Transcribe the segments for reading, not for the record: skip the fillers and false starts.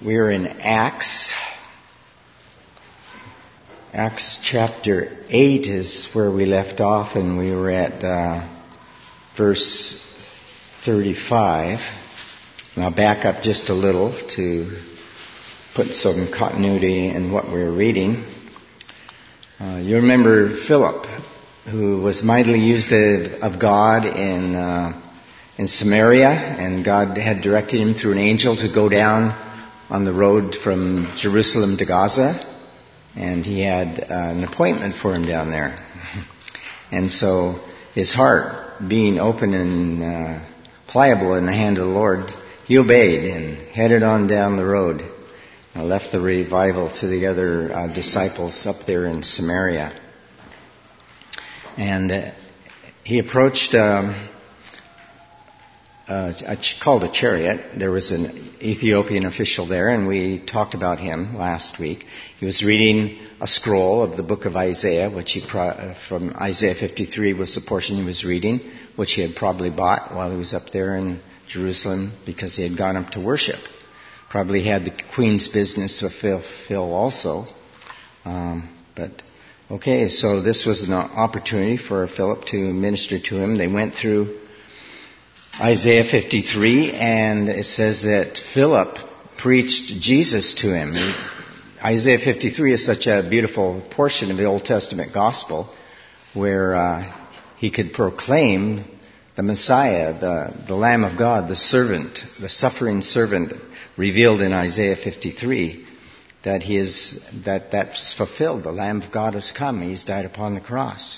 We're in Acts. Acts chapter 8 is where we left off, and we were at verse 35. And I'll back up just a little to put some continuity in what we're reading. You remember Philip, who was mightily used of God in Samaria, and God had directed him through an angel to go down on the road from Jerusalem to Gaza, and he had an appointment for him down there. And so his heart, being open and pliable in the hand of the Lord, he obeyed and headed on down the road. Left the revival to the other disciples up there in Samaria. And he approached called a chariot. There was an Ethiopian official there, and we talked about him last week. He was reading a scroll of the book of Isaiah, which from Isaiah 53 was the portion he was reading, which he had probably bought while he was up there in Jerusalem because he had gone up to worship. Probably had the queen's business to fulfill also. So this was an opportunity for Philip to minister to him. They went through Isaiah 53, and it says that Philip preached Jesus to him. Isaiah 53 is such a beautiful portion of the Old Testament gospel where he could proclaim the Messiah, the Lamb of God, the servant, the suffering servant revealed in Isaiah 53, that's fulfilled. The Lamb of God has come. He's died upon the cross.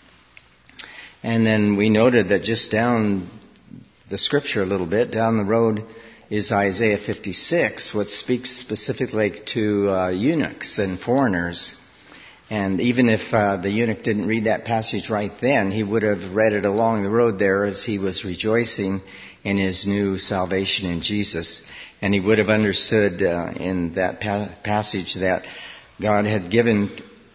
And then we noted that just down the scripture a little bit, down the road is Isaiah 56, which speaks specifically to eunuchs and foreigners. And even if the eunuch didn't read that passage right then, he would have read it along the road there as he was rejoicing in his new salvation in Jesus. And he would have understood in that passage that God had given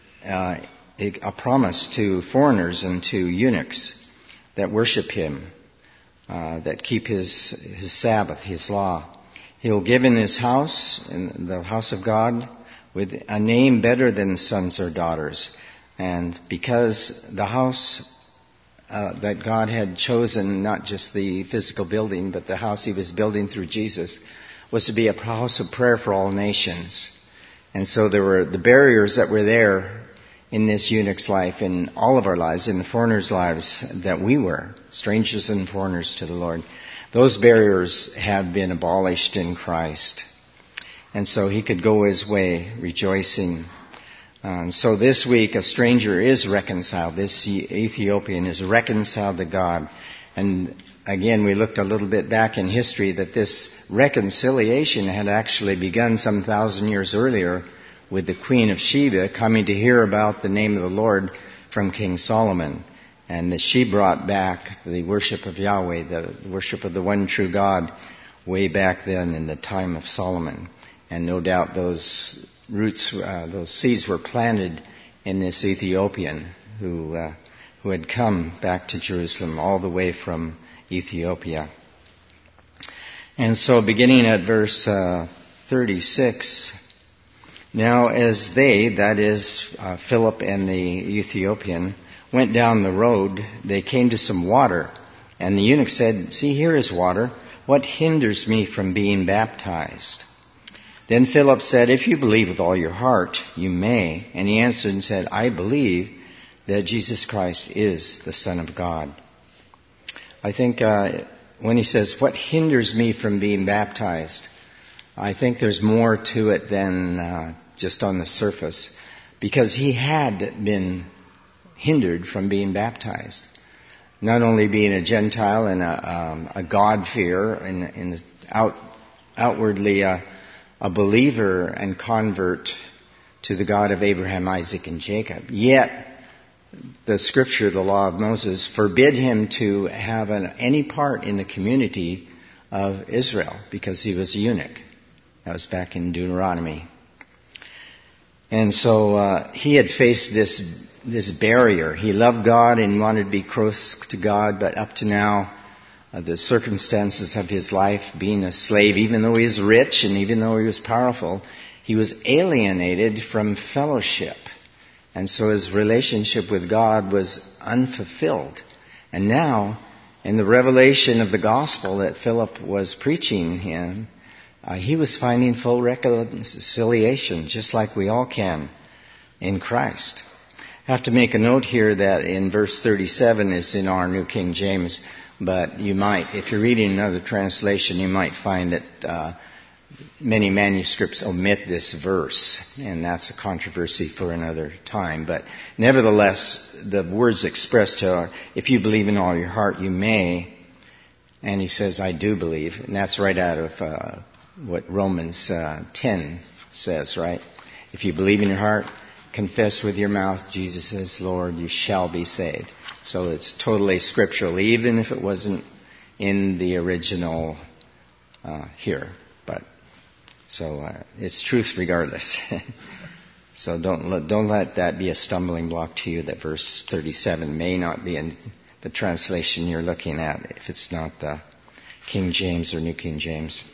a promise to foreigners and to eunuchs that worship him, that keep his Sabbath, his law. He'll give in his house, in the house of God, with a name better than sons or daughters. And because the house that God had chosen, not just the physical building, but the house he was building through Jesus, was to be a house of prayer for all nations. And so there were the barriers that were there in this eunuch's life, in all of our lives, in the foreigners' lives that we were, strangers and foreigners to the Lord. Those barriers have been abolished in Christ. And so he could go his way rejoicing. So this week a stranger is reconciled. This Ethiopian is reconciled to God. And again, we looked a little bit back in history that this reconciliation had actually begun some 1,000 years earlier with the Queen of Sheba coming to hear about the name of the Lord from King Solomon. And that she brought back the worship of Yahweh, the worship of the one true God, way back then in the time of Solomon. And no doubt those roots, those seeds were planted in this Ethiopian who had come back to Jerusalem all the way from Ethiopia. And so beginning at verse 36, now as they, that is Philip and the Ethiopian, went down the road, they came to some water. And the eunuch said, "See, here is water. What hinders me from being baptized?" Then Philip said, "If you believe with all your heart, you may." And he answered and said, "I believe that Jesus Christ is the Son of God." I think when he says, "What hinders me from being baptized?" I think there's more to it than just on the surface, because he had been hindered from being baptized. Not only being a Gentile and a God-fearer and outwardly a believer and convert to the God of Abraham, Isaac, and Jacob, yet the scripture, the law of Moses, forbid him to have any part in the community of Israel because he was a eunuch. That was back in Deuteronomy. And so he had faced this barrier. He loved God and wanted to be close to God, but up to now the circumstances of his life, being a slave, even though he was rich and even though he was powerful, he was alienated from fellowship. And so his relationship with God was unfulfilled. And now, in the revelation of the gospel that Philip was preaching him, he was finding full reconciliation, just like we all can in Christ. I have to make a note here that in verse 37 is in our New King James, but you might, if you're reading another translation, you might find that many manuscripts omit this verse, and that's a controversy for another time. But nevertheless, the words expressed are, if you believe in all your heart, you may. And he says, I do believe. And that's right out of what Romans 10 says, right? If you believe in your heart, confess with your mouth, Jesus is Lord, you shall be saved. So it's totally scriptural, even if it wasn't in the original here. So it's truth regardless. So don't let that be a stumbling block to you that verse 37 may not be in the translation you're looking at if it's not the King James or New King James.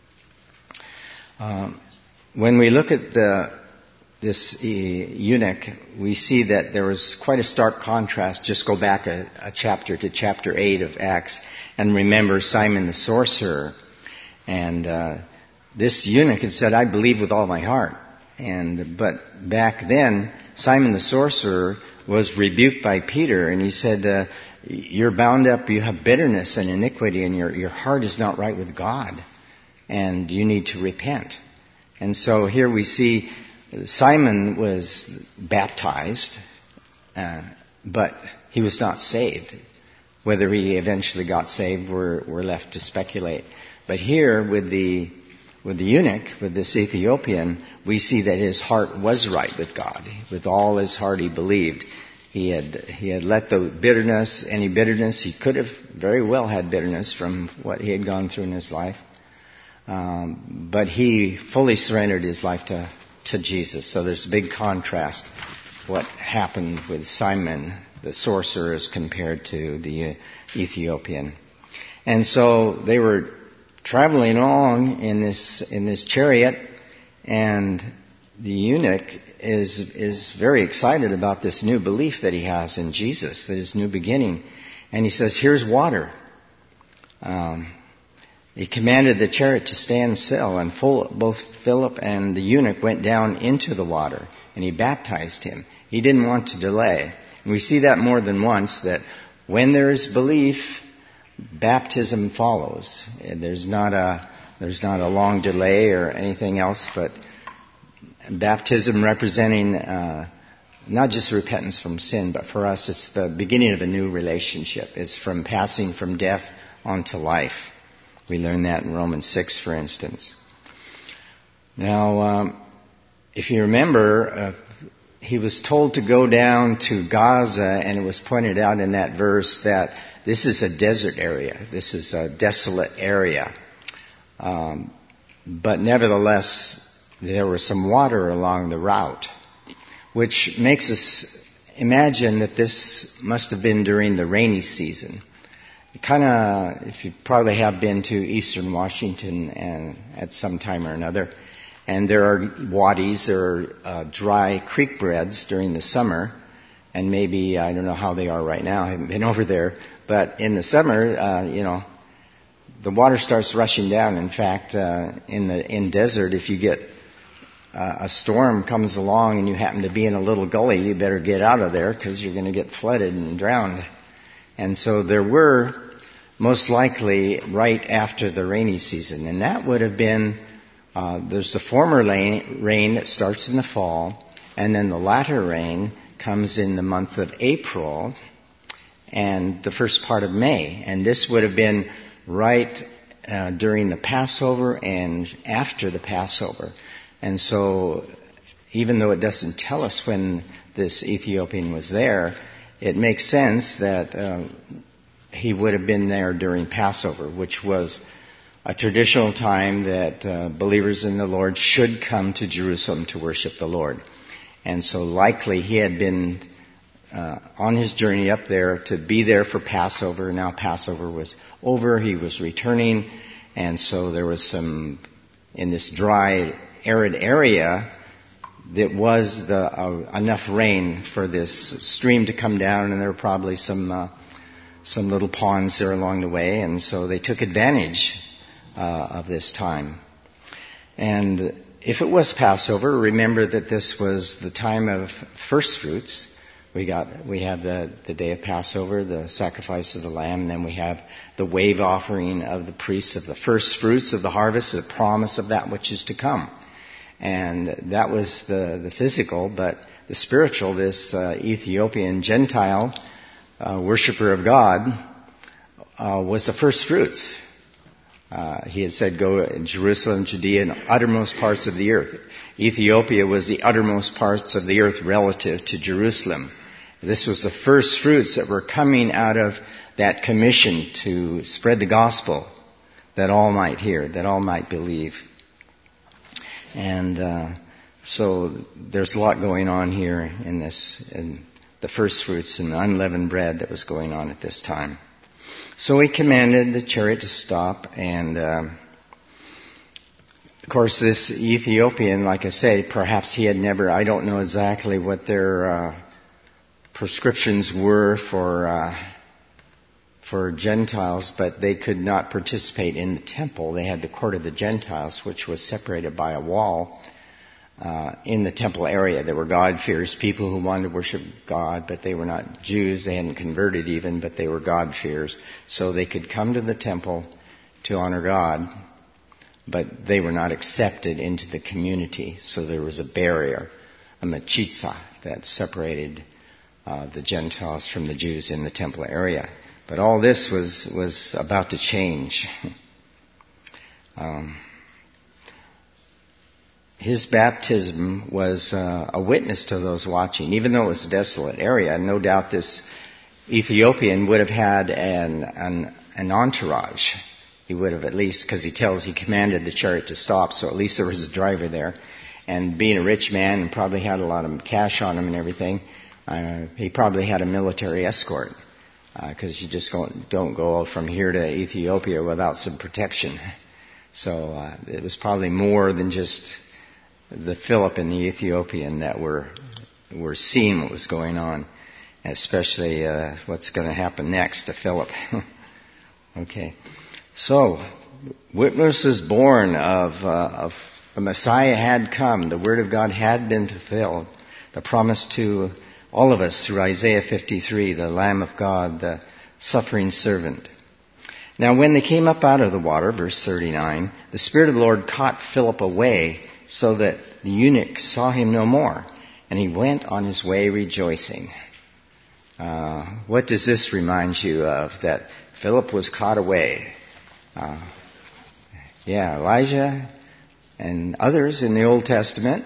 When we look at this eunuch, we see that there was quite a stark contrast. Just go back a chapter to chapter 8 of Acts and remember Simon the sorcerer. And this eunuch had said, I believe with all my heart. But back then, Simon the sorcerer was rebuked by Peter, and he said, you're bound up, you have bitterness and iniquity, and your heart is not right with God, and you need to repent. And so here we see Simon was baptized, but he was not saved. Whether he eventually got saved, we're left to speculate. But here with the eunuch, with this Ethiopian, we see that his heart was right with God. With all his heart he believed. He had let the bitterness, any bitterness, he could have very well had bitterness from what he had gone through in his life. But he fully surrendered his life to Jesus. So there's a big contrast what happened with Simon the sorcerer as compared to the Ethiopian. And so they were traveling along in this chariot, and the eunuch is very excited about this new belief that he has in Jesus, that his new beginning. And he says, here's water. He commanded the chariot to stand still, and both Philip and the eunuch went down into the water, and he baptized him. He didn't want to delay. And we see that more than once, that when there is belief, baptism follows. There's not a long delay or anything else, but baptism representing not just repentance from sin, but for us it's the beginning of a new relationship. It's from passing from death onto life. We learn that in Romans 6, for instance. Now, if you remember, he was told to go down to Gaza, and it was pointed out in that verse that this is a desert area. This is a desolate area. But nevertheless, there was some water along the route, which makes us imagine that this must have been during the rainy season. If you probably have been to eastern Washington and at some time or another, and there are wadis, there are dry creek beds during the summer, and maybe, I don't know how they are right now, I haven't been over there, but in the summer, the water starts rushing down. In fact, in desert, if you get a storm comes along and you happen to be in a little gully, you better get out of there because you're going to get flooded and drowned. And so there were most likely right after the rainy season. And that would have been, there's the former rain that starts in the fall, and then the latter rain comes in the month of April and the first part of May. And this would have been right during the Passover and after the Passover. And so even though it doesn't tell us when this Ethiopian was there, it makes sense that he would have been there during Passover, which was a traditional time that believers in the Lord should come to Jerusalem to worship the Lord. And so likely he had been on his journey up there to be there for Passover. Now Passover was over. He was returning. And so there was in this dry, arid area, that was enough rain for this stream to come down, and there were probably some little ponds there along the way, and so they took advantage of this time. And if it was Passover, remember that this was the time of first fruits. We have the day of Passover, the sacrifice of the lamb, and then we have the wave offering of the priests of the first fruits of the harvest, the promise of that which is to come. And that was the physical, but the spiritual, this Ethiopian Gentile worshiper of God was the first fruits. He had said, go in Jerusalem, Judea, and uttermost parts of the earth. Ethiopia was the uttermost parts of the earth relative to Jerusalem. This was the first fruits that were coming out of that commission to spread the gospel, that all might hear, that all might believe. And so there's a lot going on here in the first fruits and the unleavened bread that was going on at this time. So he commanded the chariot to stop, and of course this Ethiopian, like I say, perhaps he had never, I don't know exactly what their prescriptions were for Gentiles, but they could not participate in the temple. They had the court of the Gentiles, which was separated by a wall in the temple area. There were God-fearers, people who wanted to worship God, but they were not Jews. They hadn't converted even, but they were God-fearers. So they could come to the temple to honor God, but they were not accepted into the community. So there was a barrier, a mechitza, that separated the Gentiles from the Jews in the temple area. But all this was about to change. His baptism was a witness to those watching. Even though it was a desolate area, no doubt this Ethiopian would have had an entourage. He would have at least, because he commanded the chariot to stop, so at least there was a driver there. And being a rich man and probably had a lot of cash on him and everything, he probably had a military escort. Because you just don't go from here to Ethiopia without some protection. So it was probably more than just the Philip and the Ethiopian that were seeing what was going on, especially what's going to happen next to Philip. Okay, so witness was born of the Messiah had come, the Word of God had been fulfilled, the promise to all of us through Isaiah 53, the Lamb of God, the suffering servant. Now when they came up out of the water, verse 39, the Spirit of the Lord caught Philip away so that the eunuch saw him no more, and he went on his way rejoicing. What does this remind you of? That Philip was caught away. Elijah and others in the Old Testament.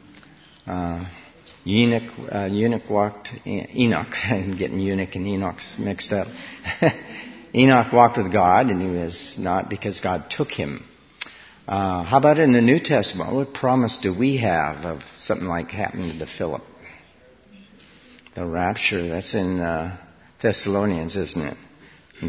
Enoch walked, Enoch, I'm getting eunuch and Enoch mixed up. Enoch walked with God, and he was not because God took him. How about in the New Testament? What promise do we have of something like happening to Philip? The rapture, that's in Thessalonians, isn't it? In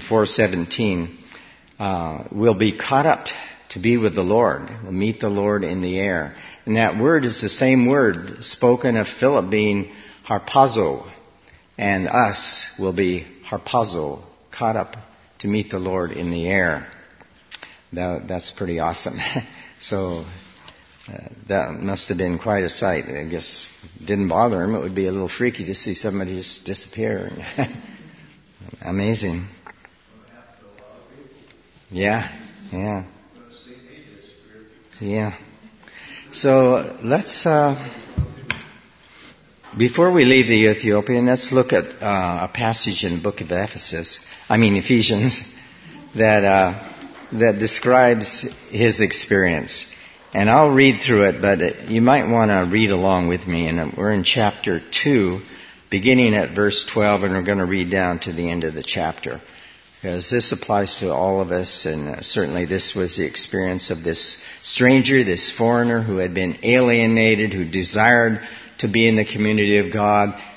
4:17, we'll be caught up to be with the Lord. We'll meet the Lord in the air. And that word is the same word spoken of Philip being harpazo. And us will be harpazo, caught up to meet the Lord in the air. That's pretty awesome. So that must have been quite a sight. I guess it didn't bother him. It would be a little freaky to see somebody just disappear. Amazing. Yeah. So let's, before we leave the Ethiopian, let's look at a passage in the book of Ephesians, that describes his experience. And I'll read through it, but you might want to read along with me. And we're in chapter 2, beginning at verse 12, and we're going to read down to the end of the chapter. Because this applies to all of us, and certainly this was the experience of this stranger, this foreigner who had been alienated, who desired to be in the community of God,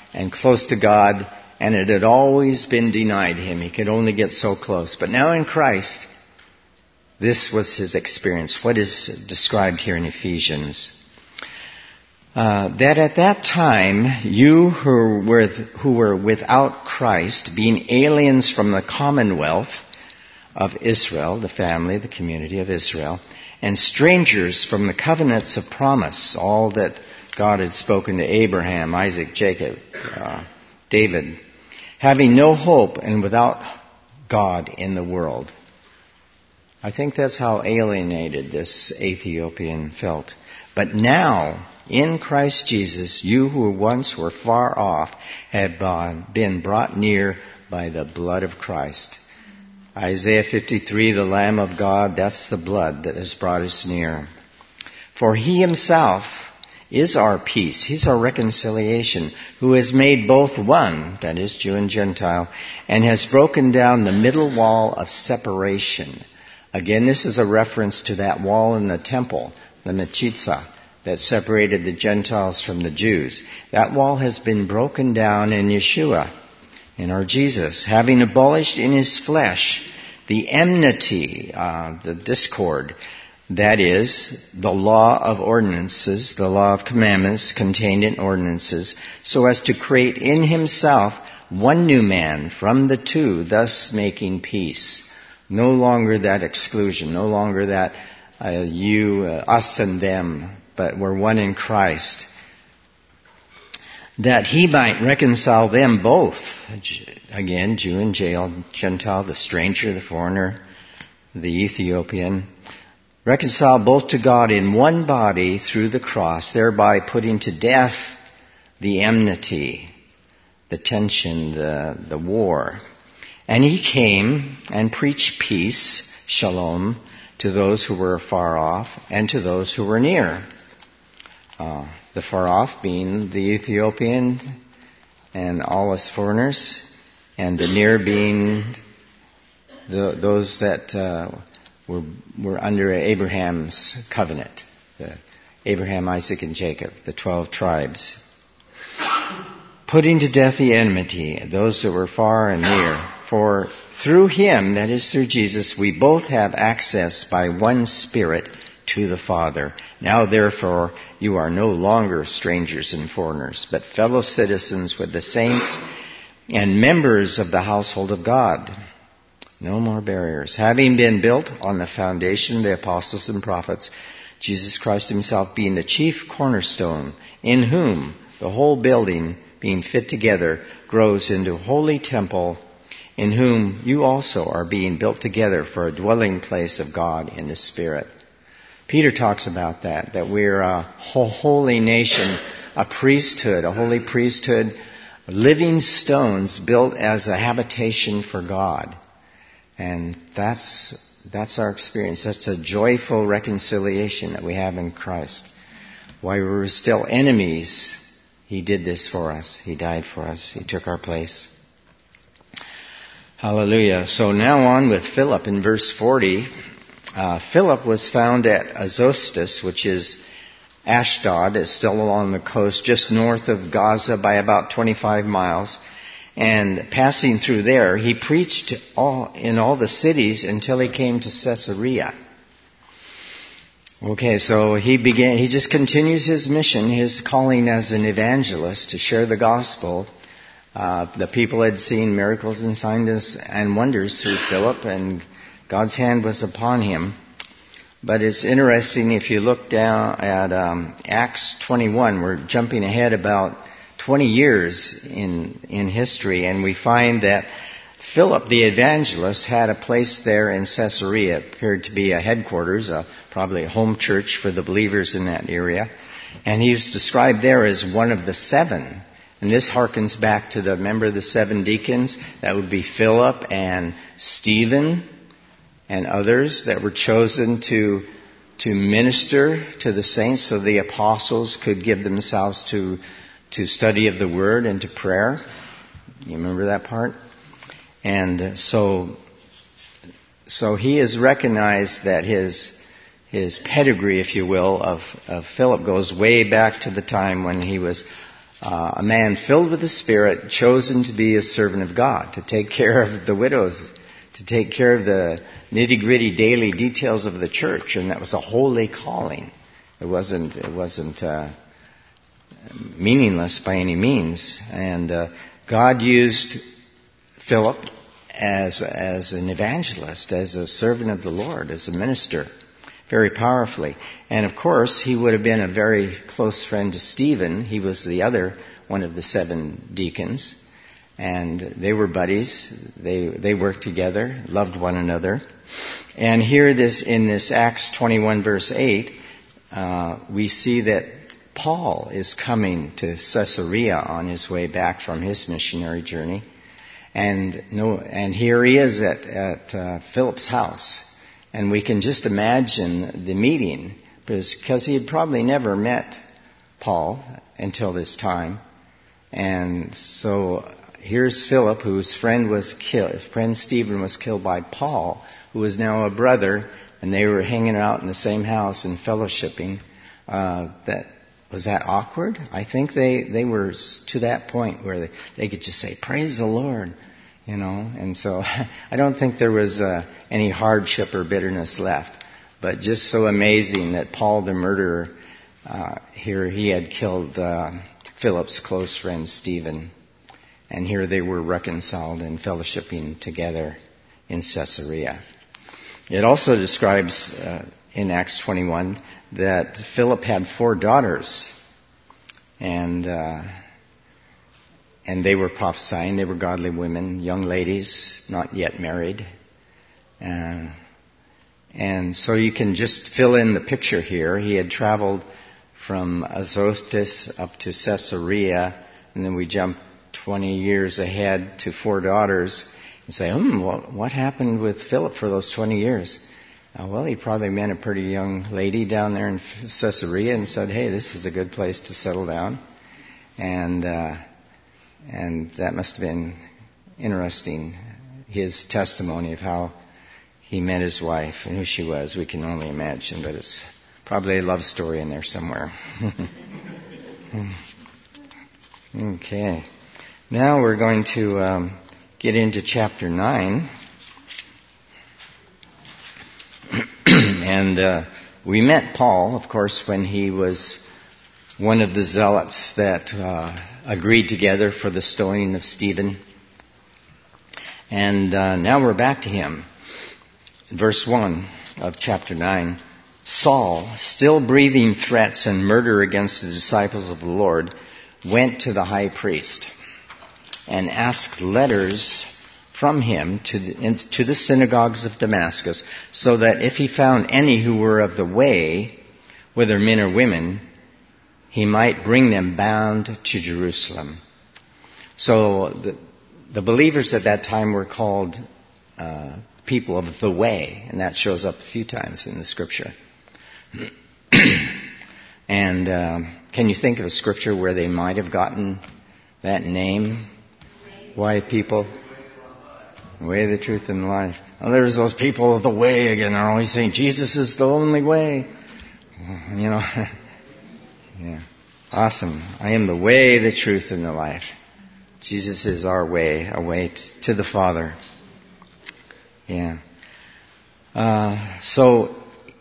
and close to God, and it had always been denied him. He could only get so close. But now in Christ, this was his experience. What is described here in Ephesians? That at that time, you who were without Christ, being aliens from the commonwealth of Israel, the family, the community of Israel, and strangers from the covenants of promise, all that God had spoken to Abraham, Isaac, Jacob, David, having no hope and without God in the world. I think that's how alienated this Ethiopian felt. But now, in Christ Jesus, you who once were far off have been brought near by the blood of Christ. Isaiah 53, the Lamb of God, that's the blood that has brought us near. For he himself is our peace. He's our reconciliation, who has made both one, that is Jew and Gentile, and has broken down the middle wall of separation. Again, this is a reference to that wall in the temple, the Mechitzah, that separated the Gentiles from the Jews. That wall has been broken down in Yeshua, in our Jesus, having abolished in his flesh the enmity, the discord, that is, the law of ordinances, the law of commandments contained in ordinances, so as to create in himself one new man from the two, thus making peace. No longer that exclusion, no longer that you, us and them, but we're one in Christ. That he might reconcile them both, again, Jew and Gentile, the stranger, the foreigner, the Ethiopian, reconcile both to God in one body through the cross, thereby putting to death the enmity, the tension, the war. And he came and preached peace, shalom, to those who were far off and to those who were near. The far off being the Ethiopian and all us foreigners, and the near being those that were under Abraham's covenant, Abraham, Isaac, and Jacob, the 12 tribes. Putting to death the enmity, those that were far and near. For through him, that is through Jesus, we both have access by one Spirit to the Father. Now therefore, you are no longer strangers and foreigners, but fellow citizens with the saints and members of the household of God. No more barriers. Having been built on the foundation of the apostles and prophets, Jesus Christ himself being the chief cornerstone, in whom the whole building, being fit together, grows into a holy temple, in whom you also are being built together for a dwelling place of God in the Spirit. Peter talks about that we're a holy nation, a priesthood, a holy priesthood, living stones built as a habitation for God. And that's our experience. That's a joyful reconciliation that we have in Christ. While we were still enemies, he did this for us. He died for us. He took our place. Hallelujah. So now on with Philip in verse 40. Philip was found at Azotus, which is Ashdod. It's still along the coast, just north of Gaza by about 25 miles. And passing through there, he preached in all the cities until he came to Caesarea. Okay, so he just continues his mission, his calling as an evangelist to share the gospel. The people had seen miracles and signs and wonders through Philip, and God's hand was upon him. But it's interesting, if you look down at Acts 21, we're jumping ahead about 20 years in history, and we find that Philip the evangelist had a place there in Caesarea. It appeared to be a headquarters, probably a home church for the believers in that area. And he was described there as one of the 7. And this harkens back to the 7 deacons. That would be Philip and Stephen and others that were chosen to minister to the saints so the apostles could give themselves to study of the Word and to prayer. You remember that part? And so he is recognized that his pedigree, if you will, of Philip goes way back to the time when he was a man filled with the Spirit, chosen to be a servant of God, to take care of the widows, to take care of the nitty-gritty daily details of the church, and that was a holy calling. It wasn't meaningless by any means. And God used Philip as an evangelist, as a servant of the Lord, as a minister, very powerfully. And of course, he would have been a very close friend to Stephen. He was the other one of the 7 deacons. And they were buddies. They worked together, loved one another. And here in this Acts 21 verse 8, we see that Paul is coming to Caesarea on his way back from his missionary journey. And here he is at Philip's house. And we can just imagine the meeting, because he had probably never met Paul until this time. And so here's Philip, whose friend Stephen was killed by Paul, who was now a brother, and they were hanging out in the same house and fellowshipping. Was that awkward? I think they were to that point where they could just say, "Praise the Lord," And so I don't think there was any hardship or bitterness left. But just so amazing that Paul the murderer, here he had killed Philip's close friend Stephen. And here they were reconciled and fellowshipping together in Caesarea. It also describes in Acts 21 that Philip had 4 daughters. And they were prophesying. They were godly women, young ladies, not yet married. And so you can just fill in the picture here. He had traveled from Azotus up to Caesarea, and then we jump 20 years ahead to 4 daughters and say, what happened with Philip for those 20 years? Well, he probably met a pretty young lady down there in Caesarea and said, hey, this is a good place to settle down. And that must have been interesting, his testimony of how he met his wife and who she was. We can only imagine, but it's probably a love story in there somewhere. Okay. Now we're going to get into chapter 9. And we met Paul, of course, when he was one of the zealots that agreed together for the stoning of Stephen. And now we're back to him. Verse 1 of chapter 9. Saul, still breathing threats and murder against the disciples of the Lord, went to the high priest and asked letters from him to the synagogues of Damascus, so that if he found any who were of the way, whether men or women, he might bring them bound to Jerusalem. So the believers at that time were called people of the way, and that shows up a few times in the scripture. And can you think of a scripture where they might have gotten that name? Why people? The way, the truth, and the life. Well, there's those people of the way again. They're always saying Jesus is the only way. Yeah. Awesome. I am the way, the truth, and the life. Jesus is our way, a way to the Father. Yeah. So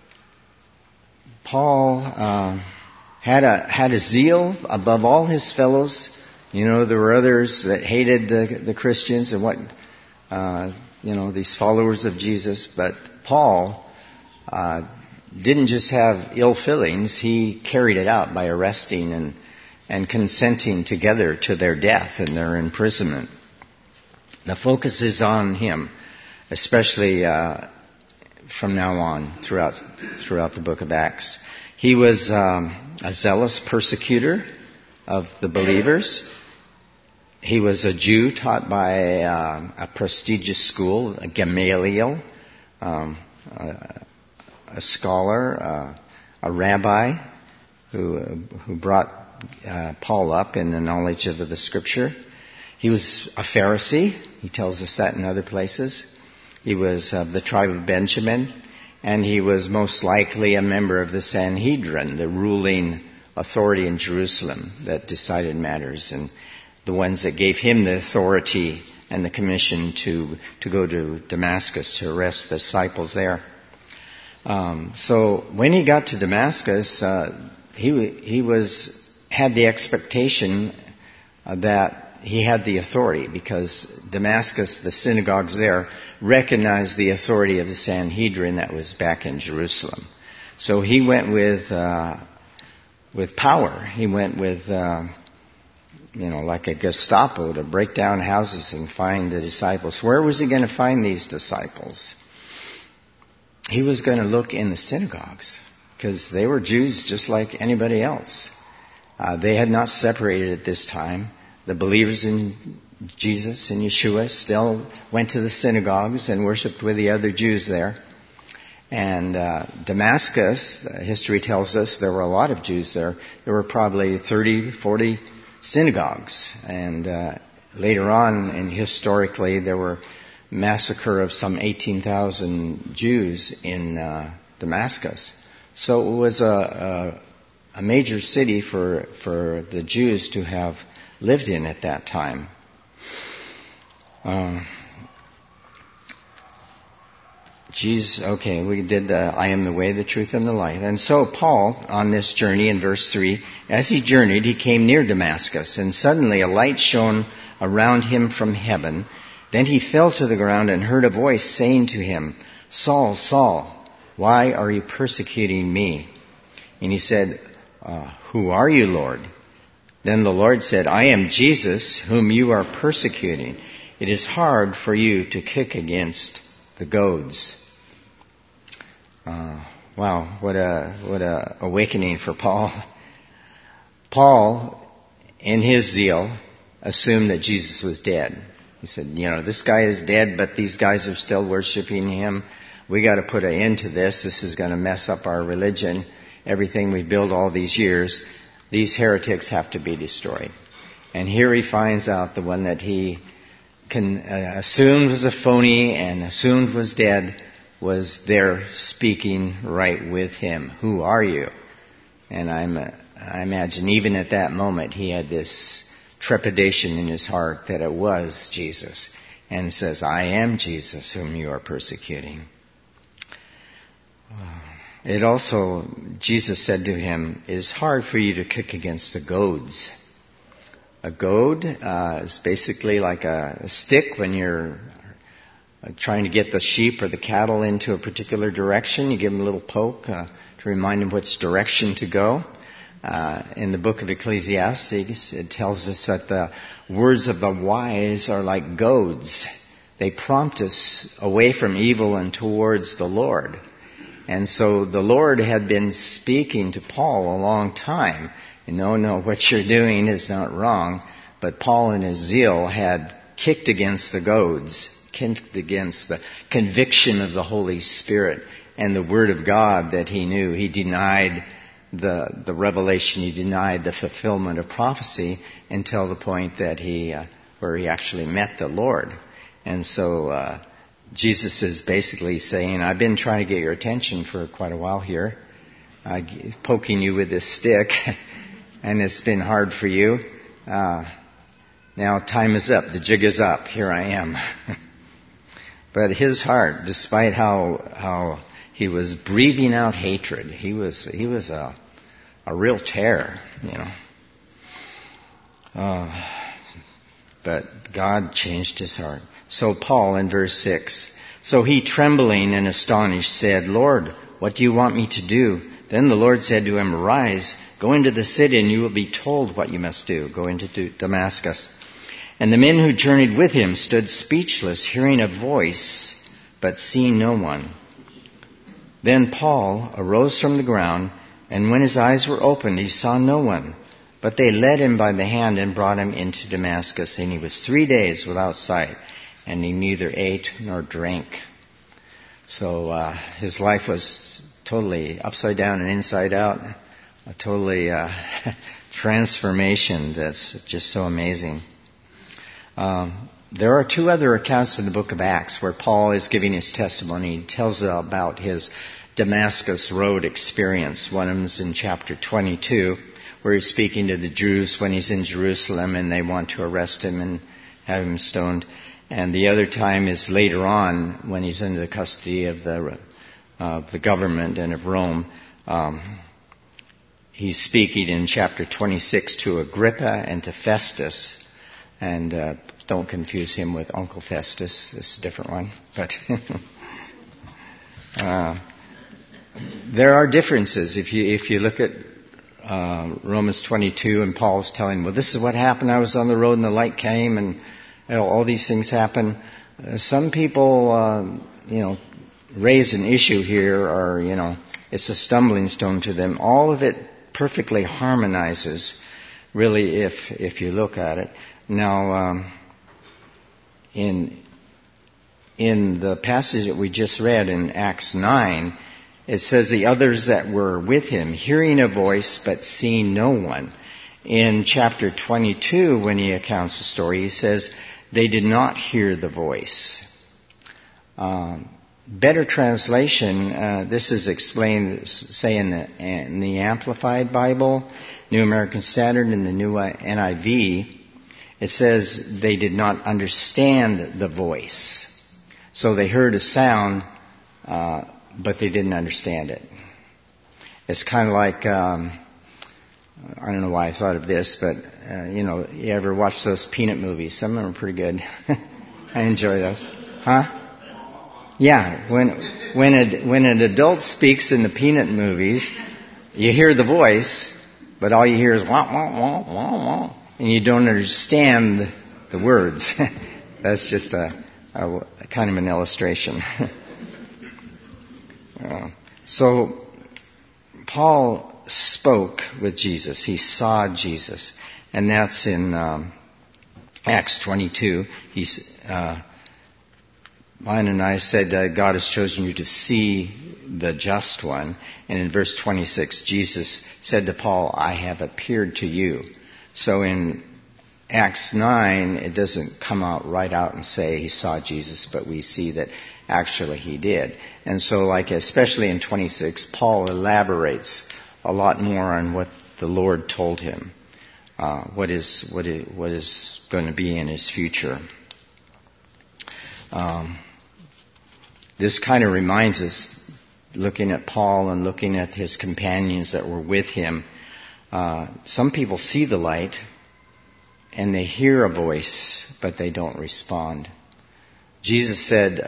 Paul had a zeal above all his fellows. There were others that hated the Christians and these followers of Jesus. But Paul didn't just have ill feelings. He carried it out by arresting and consenting together to their death and their imprisonment. The focus is on him, especially from now on throughout the book of Acts. He was a zealous persecutor of the believers. He was a Jew taught by a prestigious school, a Gamaliel, a scholar, a rabbi who brought Paul up in the knowledge of the Scripture. He was a Pharisee. He tells us that in other places. He was of the tribe of Benjamin, and he was most likely a member of the Sanhedrin, the ruling authority in Jerusalem that decided matters, and the ones that gave him the authority and the commission to go to Damascus to arrest the disciples there. So when he got to Damascus, he had the expectation that he had the authority, because Damascus, the synagogues there, recognized the authority of the Sanhedrin that was back in Jerusalem. So he went with power. He went with, like a Gestapo to break down houses and find the disciples. Where was he going to find these disciples? He was going to look in the synagogues, because they were Jews just like anybody else. They had not separated at this time. The believers in Jesus and Yeshua still went to the synagogues and worshipped with the other Jews there. And Damascus, history tells us there were a lot of Jews there. There were probably 30, 40 synagogues. And later on, and historically, there were massacre of some 18,000 Jews in Damascus. So it was a major city for the Jews to have lived in at that time. We did I am the way, the truth, and the life. And so Paul, on this journey in verse 3, as he journeyed, he came near Damascus, and suddenly a light shone around him from heaven. Then he fell to the ground and heard a voice saying to him, Saul, Saul, why are you persecuting me? And he said, who are you, Lord? Then the Lord said, I am Jesus, whom you are persecuting. It is hard for you to kick against the goads. Wow, what a awakening for Paul. Paul, in his zeal, assumed that Jesus was dead. He said, this guy is dead, but these guys are still worshiping him. We got to put an end to this. This is going to mess up our religion. Everything we built all these years, these heretics have to be destroyed. And here he finds out the one that he assumed was a phony and assumed was dead was there speaking right with him. Who are you? And I imagine even at that moment he had this trepidation in his heart that it was Jesus. And he says, I am Jesus whom you are persecuting. Jesus said to him, it is hard for you to kick against the goads. A goad is basically like a stick when you're trying to get the sheep or the cattle into a particular direction. You give them a little poke to remind them which direction to go. In the book of Ecclesiastes, it tells us that the words of the wise are like goads. They prompt us away from evil and towards the Lord. And so the Lord had been speaking to Paul a long time. No, what you're doing is not wrong. But Paul in his zeal had kicked against the goads, kicked against the conviction of the Holy Spirit and the Word of God that he knew. He denied the revelation, he denied the fulfillment of prophecy until the point that where he actually met the Lord. And so Jesus is basically saying, I've been trying to get your attention for quite a while here, poking you with this stick, and it's been hard for you. Now time is up. The jig is up. Here I am. But his heart, despite how he was breathing out hatred, he was a real terror, But God changed his heart. So Paul in verse 6, so he trembling and astonished said, Lord, what do you want me to do? Then the Lord said to him, Arise, go into the city and you will be told what you must do. Go into Damascus. And the men who journeyed with him stood speechless, hearing a voice, but seeing no one. Then Paul arose from the ground, and when his eyes were opened, he saw no one. But they led him by the hand and brought him into Damascus, and he was 3 days without sight, and he neither ate nor drank. So his life was totally upside down and inside out, a totally transformation that's just so amazing. There are 2 other accounts in the book of Acts where Paul is giving his testimony. He tells about his Damascus Road experience. One of them is in chapter 22, where he's speaking to the Jews when he's in Jerusalem and they want to arrest him and have him stoned. And the other time is later on when he's under the custody of the government and of Rome. He's speaking in chapter 26 to Agrippa and to Festus. And don't confuse him with Uncle Festus. This is a different one. But there are differences. If you look at Romans 22 and Paul's telling, well, this is what happened. I was on the road and the light came and all these things happen. Some people, raise an issue here or, it's a stumbling stone to them. All of it perfectly harmonizes, really, if you look at it. Now, in the passage that we just read in Acts 9, it says the others that were with him, hearing a voice but seeing no one. In chapter 22, when he accounts the story, he says they did not hear the voice. Better translation, this is explained, say, in the Amplified Bible, New American Standard, and the New NIV. It says they did not understand the voice. So they heard a sound, but they didn't understand it. It's kind of like, I don't know why I thought of this, but, you ever watch those Peanut movies? Some of them are pretty good. I enjoy those. Huh? Yeah, when an adult speaks in the Peanut movies, you hear the voice, but all you hear is wah, wah, wah, wah, wah, and you don't understand the words. That's just a kind of an illustration. So Paul spoke with Jesus. He saw Jesus, and that's in Acts 22. Ananias said, God has chosen you to see the just one. And in verse 26, Jesus said to Paul, I have appeared to you. So in Acts 9, it doesn't come out right out and say he saw Jesus, but we see that actually he did. And so especially in 26, Paul elaborates a lot more on what the Lord told him, what is going to be in his future. This kind of reminds us, looking at Paul and looking at his companions that were with him, some people see the light and they hear a voice, but they don't respond. Jesus said,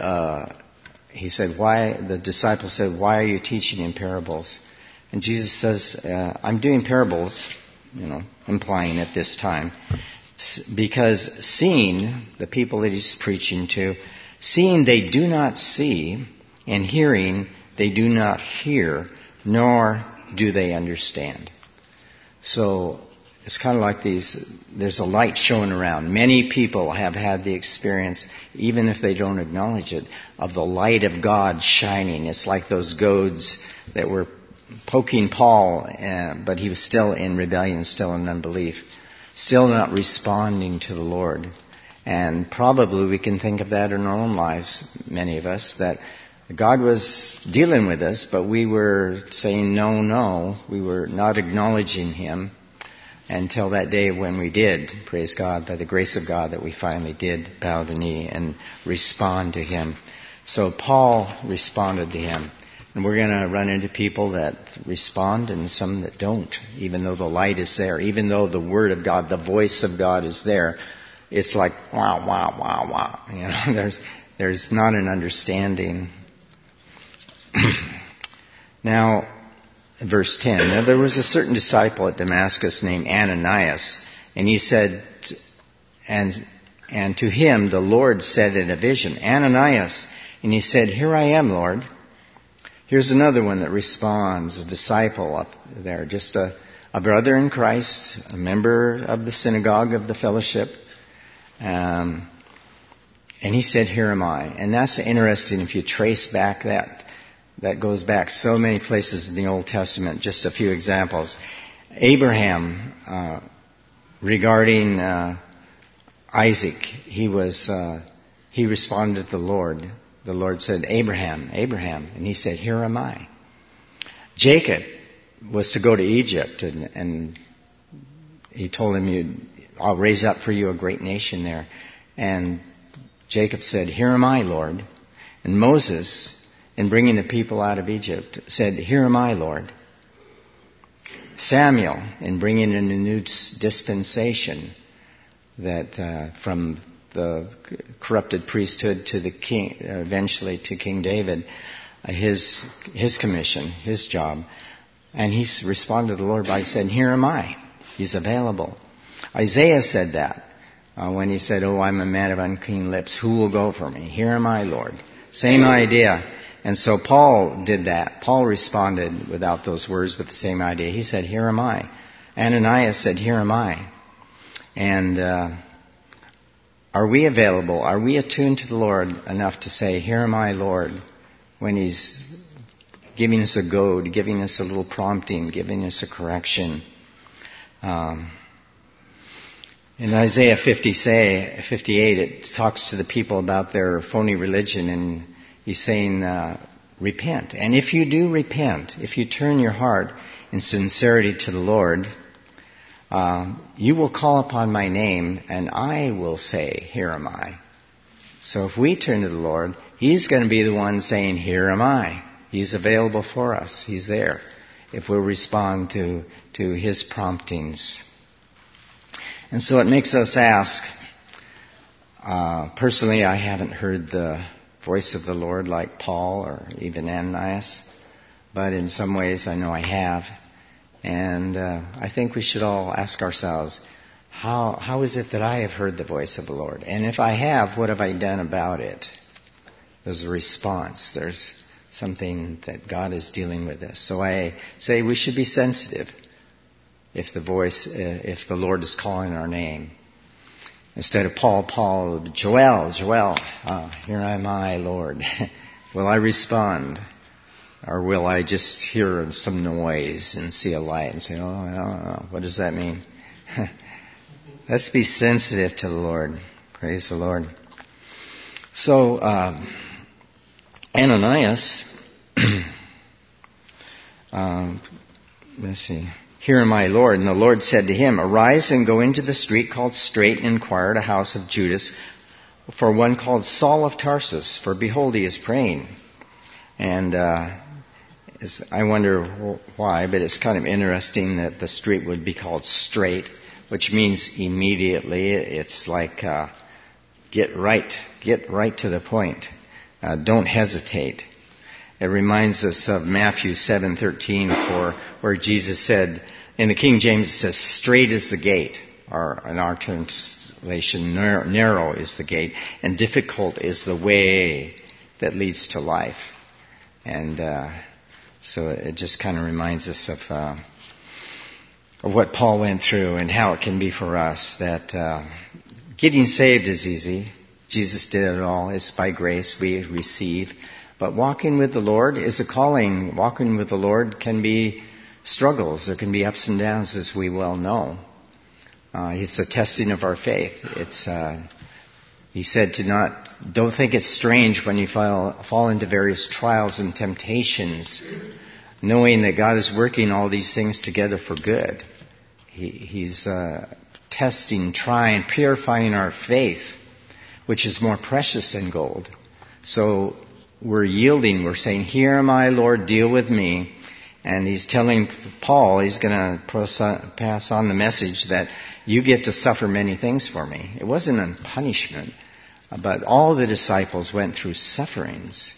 the disciples said, why are you teaching in parables? And Jesus says, I'm doing parables, implying at this time, because seeing, the people that he's preaching to, seeing they do not see, and hearing they do not hear, nor do they understand. So it's kind of like there's a light showing around. Many people have had the experience, even if they don't acknowledge it, of the light of God shining. It's like those goads that were poking Paul, but he was still in rebellion, still in unbelief, still not responding to the Lord. And probably we can think of that in our own lives, many of us, that God was dealing with us, but we were saying no. We were not acknowledging Him until that day when we did, praise God, by the grace of God, that we finally did bow the knee and respond to Him. So Paul responded to Him. And we're going to run into people that respond and some that don't, even though the light is there, even though the Word of God, the voice of God is there. It's like, wow, wow, wow, wow. There's not an understanding. Now, verse 10. Now there was a certain disciple at Damascus named Ananias, and he said, and to him the Lord said in a vision, Ananias. And he said, here I am, Lord. Here's another one that responds, a disciple up there, just a brother in Christ, a member of the synagogue of the fellowship. And he said, here am I. And that's interesting if you trace back that goes back so many places in the Old Testament. Just a few examples. Abraham, regarding Isaac, he responded to the Lord. The Lord said, Abraham, Abraham. And he said, here am I. Jacob was to go to Egypt and he told him, I'll raise up for you a great nation there. And Jacob said, here am I, Lord. And Moses, in bringing the people out of Egypt, said, here am I, Lord. Samuel, in bringing in a new dispensation, that from the corrupted priesthood to the king, eventually to King David, his commission, his job. And he responded to the Lord by saying, here am I. He's available. Isaiah said that when he said, oh, I'm a man of unclean lips. Who will go for me? Here am I, Lord. Same idea. And so Paul did that. Paul responded without those words with the same idea. He said, here am I. Ananias said, here am I. And are we available? Are we attuned to the Lord enough to say, here am I, Lord, when He's giving us a goad, giving us a little prompting, giving us a correction? In Isaiah 58, it talks to the people about their phony religion, and he's saying, repent. And if you do repent, if you turn your heart in sincerity to the Lord, you will call upon my name, and I will say, here am I. So if we turn to the Lord, He's going to be the one saying, here am I. He's available for us. He's there. If we'll respond to His promptings. And so it makes us ask, personally, I haven't heard the voice of the Lord like Paul or even Ananias, but in some ways I know I have. And I think we should all ask ourselves, how is it that I have heard the voice of the Lord? And if I have, what have I done about it? There's a response. There's something that God is dealing with us. So I say we should be sensitive if the Lord is calling our name. Instead of Paul, Joel, here am I, Lord. Will I respond? Or will I just hear some noise and see a light and say, oh, I don't know. What does that mean? Let's be sensitive to the Lord. Praise the Lord. So, Ananias, let's see. Here am I, Lord. And the Lord said to him, arise and go into the street called Straight and inquire at a house of Judas for one called Saul of Tarsus, for behold, he is praying. And I wonder why, but it's kind of interesting that the street would be called Straight, which means immediately. It's like get right to the point. Don't hesitate. It reminds us of Matthew 7:13, where Jesus said, in the King James it says, straight is the gate, or in our translation, narrow is the gate, and difficult is the way that leads to life. And so it just kind of reminds us of what Paul went through and how it can be for us, that getting saved is easy. Jesus did it all. It's by grace we receive. But walking with the Lord is a calling. Walking with the Lord can be struggles. There can be ups and downs, as we well know. It's a testing of our faith. He said don't think it's strange when you fall into various trials and temptations, knowing that God is working all these things together for good. He's testing, trying, purifying our faith, which is more precious than gold. So we're yielding. We're saying, here am I, Lord, deal with me. And he's telling Paul, he's going to pass on the message that you get to suffer many things for me. It wasn't a punishment, but all the disciples went through sufferings.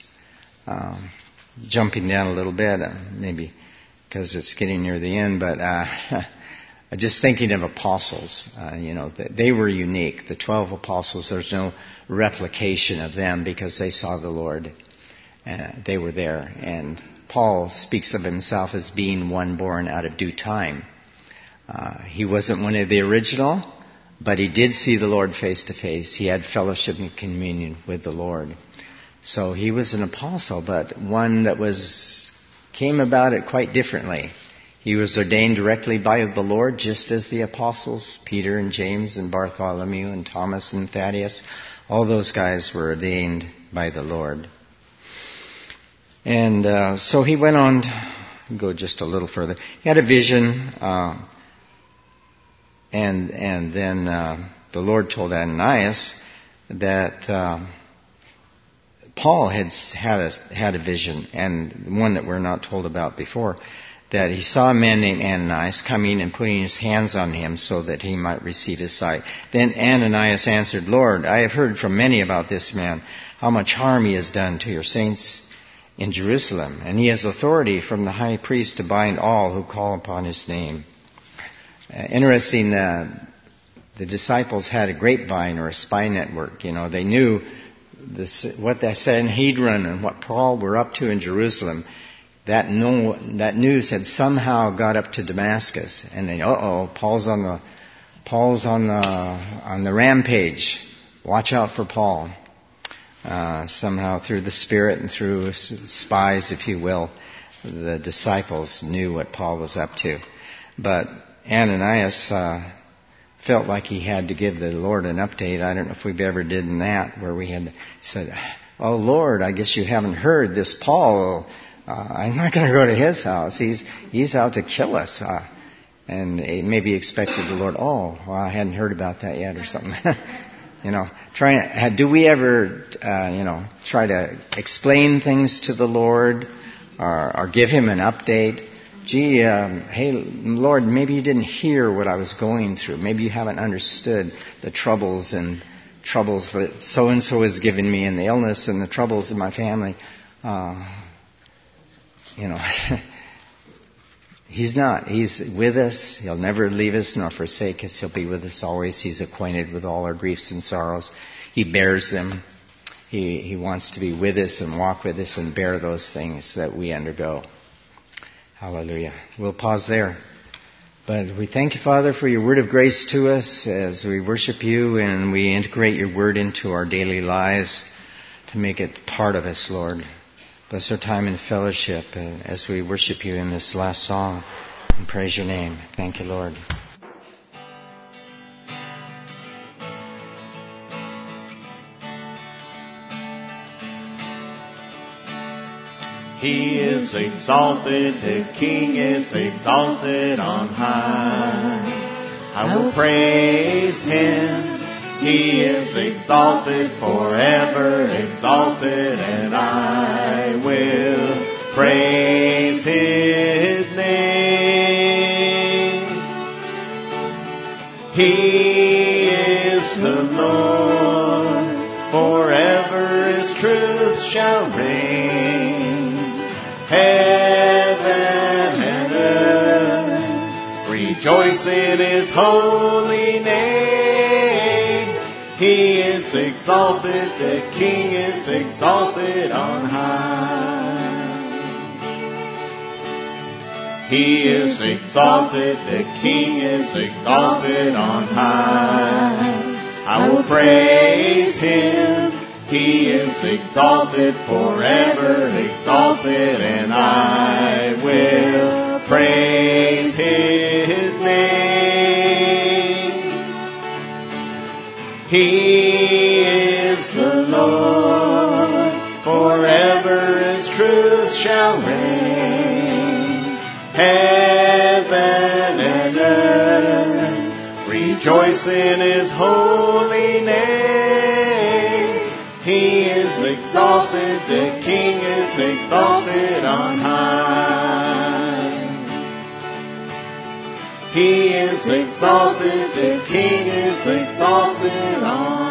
Jumping down a little bit, maybe because it's getting near the end, but just thinking of apostles, they were unique. The 12 apostles, there's no replication of them because they saw the Lord. They were there. And Paul speaks of himself as being one born out of due time. He wasn't one of the original, but he did see the Lord face to face. He had fellowship and communion with the Lord. So he was an apostle, but one that came about it quite differently. He was ordained directly by the Lord, just as the apostles, Peter and James and Bartholomew and Thomas and Thaddeus. All those guys were ordained by the Lord. And so he went on to go just a little further. He had a vision. And then the Lord told Ananias that Paul had a vision, and one that we're not told about before, that he saw a man named Ananias coming and putting his hands on him so that he might receive his sight. Then Ananias answered, Lord, I have heard from many about this man, how much harm he has done to your saints in Jerusalem, and he has authority from the high priest to bind all who call upon his name. Interesting, the disciples had a grapevine or a spy network. You know, they knew what the Sanhedrin and what Paul were up to in Jerusalem. That news had somehow got up to Damascus, and they, Paul's on the rampage. Watch out for Paul. Somehow through the Spirit and through spies, if you will, the disciples knew what Paul was up to. But Ananias felt like he had to give the Lord an update. I don't know if we've ever did that, where we had said, "Oh Lord, I guess you haven't heard this Paul. I'm not going to go to his house. He's out to kill us." And maybe expected the Lord, I hadn't heard about that yet or something. Do we ever, try to explain things to the Lord or give Him an update? Gee, hey, Lord, maybe you didn't hear what I was going through. Maybe you haven't understood the troubles that so-and-so has given me, and the illness and the troubles of my family. He's not. He's with us. He'll never leave us nor forsake us. He'll be with us always. He's acquainted with all our griefs and sorrows. He bears them. He wants to be with us and walk with us and bear those things that we undergo. Hallelujah. We'll pause there. But we thank you, Father, for your word of grace to us as we worship you and we integrate your word into our daily lives to make it part of us, Lord. Bless our time in fellowship as we worship you in this last song and praise your name. Thank you, Lord. He is exalted, the King is exalted on high. I will praise Him. He is exalted forever, exalted, and I will praise His name. He is the Lord, forever His truth shall reign. Heaven and earth rejoice in His holy name. He is exalted, the King is exalted on high. He is exalted, the King is exalted on high. I will praise Him. He is exalted forever, exalted, and I will praise His name. He is the Lord, forever His truth shall reign. Heaven and earth rejoice in His holy name. He is exalted, the King is exalted on high. He is exalted, the King is exalted on high.